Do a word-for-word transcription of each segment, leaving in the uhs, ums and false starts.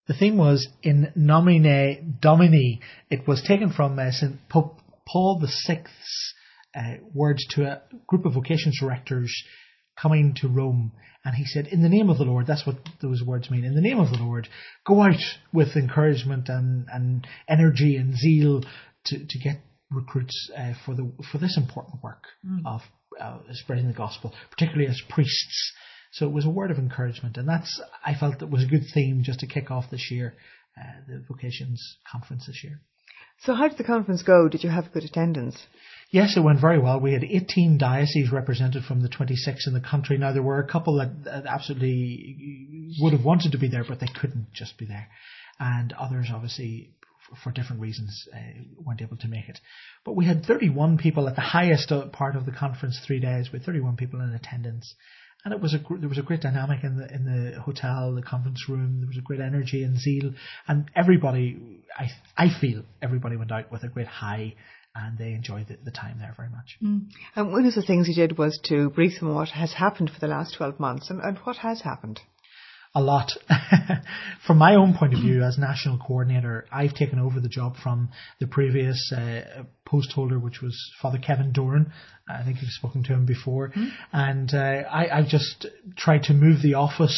The theme was In Nomine Domini. It was taken from uh, Saint Pope Paul the Sixth's uh, words to a group of vocations directors coming to Rome. And he said, in the name of the Lord, that's what those words mean, in the name of the Lord, go out with encouragement and, and energy and zeal to, to get recruits uh, for the for this important work mm. of uh, spreading the gospel, particularly as priests. So it was a word of encouragement, and that's, I felt it was a good theme just to kick off this year, uh, the Vocations Conference this year. So how did the conference go? Did you have good attendance? Yes, it went very well. We had eighteen dioceses represented from the twenty-six in the country. Now, there were a couple that, that absolutely would have wanted to be there, but they couldn't just be there. And others, obviously, for, for different reasons, uh, weren't able to make it. But we had thirty-one people at the highest part of the conference, three days, with thirty-one people in attendance. And it was a there was a great dynamic in the in the hotel, the conference room. There was a great energy and zeal, and everybody, I I feel everybody went out with a great high, and they enjoyed the, the time there very much. Mm. And one of the things you did was to brief them on what has happened for the last twelve months, and, and what has happened. A lot. From my own point of view, as national coordinator, I've taken over the job from the previous uh, post holder, which was Father Kevin Doran. I think you've spoken to him before. Mm. And uh, I, I've just tried to move the office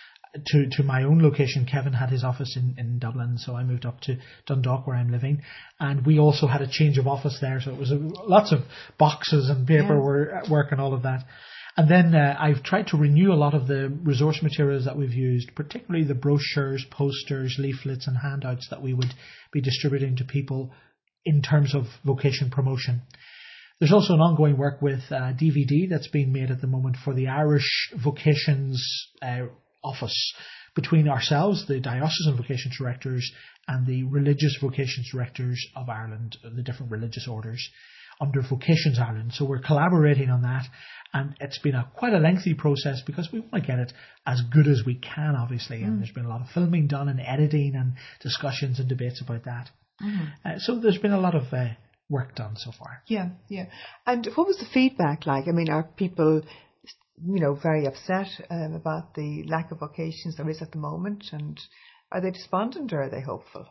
to, to my own location. Kevin had his office in, in Dublin, so I moved up to Dundalk, where I'm living. And we also had a change of office there, so it was a, lots of boxes and paperwork yeah. work and all of that. And then uh, I've tried to renew a lot of the resource materials that we've used, particularly the brochures, posters, leaflets and handouts that we would be distributing to people in terms of vocation promotion. There's also an ongoing work with uh, D V D that's being made at the moment for the Irish Vocations uh, Office, between ourselves, the Diocesan Vocations Directors, and the Religious Vocations Directors of Ireland, the different religious orders, under Vocations Ireland. So we're collaborating on that, and it's been a quite a lengthy process because we want to get it as good as we can, obviously, mm. and there's been a lot of filming done and editing and discussions and debates about that. Mm. Uh, so there's been a lot of uh, work done so far. Yeah, yeah. And what was the feedback like? I mean, are people, you know, very upset um, about the lack of vocations there is at the moment, and are they despondent or are they hopeful?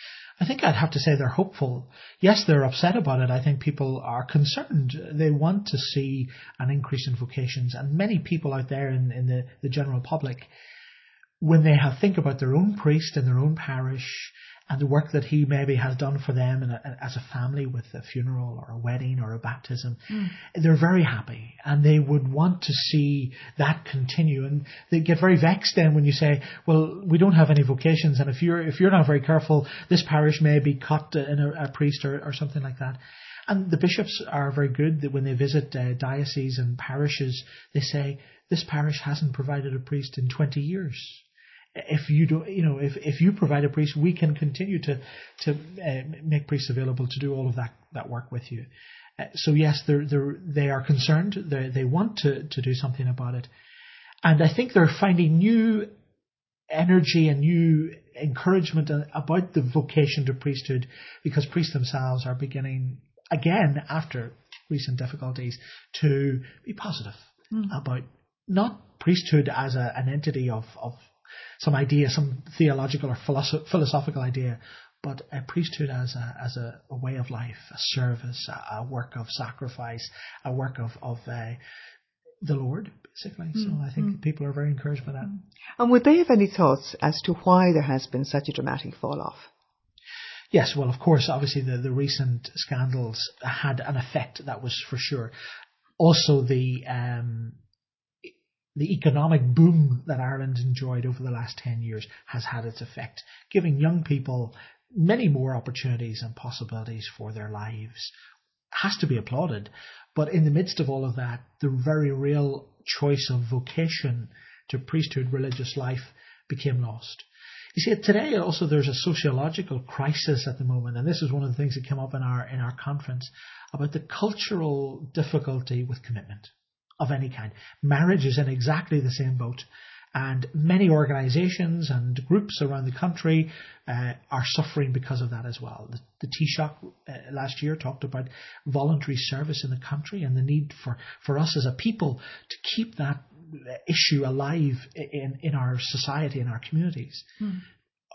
I think I'd have to say they're hopeful. Yes, they're upset about it. I think people are concerned. They want to see an increase in vocations. And many people out there in, in the, the general public, when they have think about their own priest in their own parish and the work that he maybe has done for them in a, as a family with a funeral or a wedding or a baptism, mm. they're very happy and they would want to see that continue. And they get very vexed then when you say, well, we don't have any vocations, and if you're if you're not very careful, this parish may be cut in a, a priest or, or something like that. And the bishops are very good that when they visit uh, dioceses and parishes, they say, this parish hasn't provided a priest in twenty years. If you do, you know, if, if you provide a priest, we can continue to to uh, make priests available to do all of that, that work with you. Uh, so yes, they're they're they are concerned. They they want to to do something about it, and I think they're finding new energy and new encouragement about the vocation to priesthood, because priests themselves are beginning again after recent difficulties to be positive mm. about not priesthood as a, an entity of of some idea, some theological or philosoph- philosophical idea, but a priesthood as a as a, a way of life, a service, a, a work of sacrifice, a work of of uh, the Lord, basically. Mm. So I think mm. people are very encouraged by that. And would they have any thoughts as to why there has been such a dramatic fall off? Yes, well, of course, obviously the, the recent scandals had an effect, that was for sure. Also, the um, The economic boom that Ireland enjoyed over the last ten years has had its effect, giving young people many more opportunities and possibilities for their lives. Has to be applauded. But in the midst of all of that, the very real choice of vocation to priesthood, religious life, became lost. You see, today also there's a sociological crisis at the moment, and this is one of the things that came up in our in our conference about the cultural difficulty with commitment of any kind. Marriage is in exactly the same boat, and many organisations and groups around the country uh, are suffering because of that as well. The, the Taoiseach uh, last year talked about voluntary service in the country and the need for, for us as a people to keep that issue alive in, in our society, in our communities. Mm.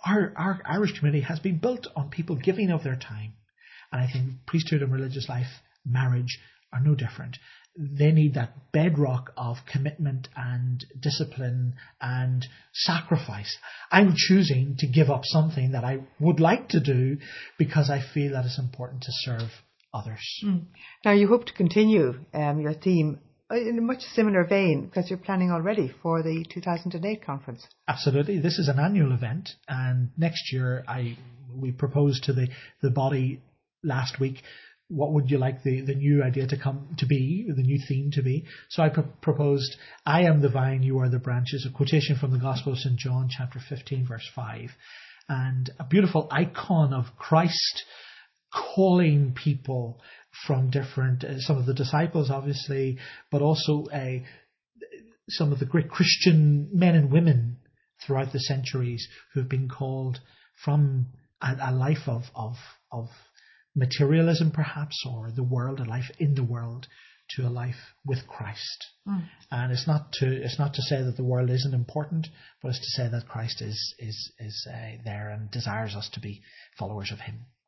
our, our Irish community has been built on people giving of their time. And I think priesthood and religious life, marriage, are no different. They need that bedrock of commitment and discipline and sacrifice. I'm choosing to give up something that I would like to do because I feel that it's important to serve others. Mm. Now, you hope to continue um, your theme in a much similar vein because you're planning already for the two thousand eight conference. Absolutely. This is an annual event, and next year I we proposed to the, the body last week, what would you like the, the new idea to come to be, the new theme to be? So I pro- proposed, I am the vine, you are the branches, a quotation from the Gospel of Saint John, chapter fifteen, verse five, and a beautiful icon of Christ calling people from different, uh, some of the disciples obviously, but also uh, some of the great Christian men and women throughout the centuries who have been called from a, a life of, of, of materialism perhaps, or the world, a life in the world, to a life with Christ. Mm. And it's not to it's not to say that the world isn't important, but it's to say that Christ is is is uh, there and desires us to be followers of Him.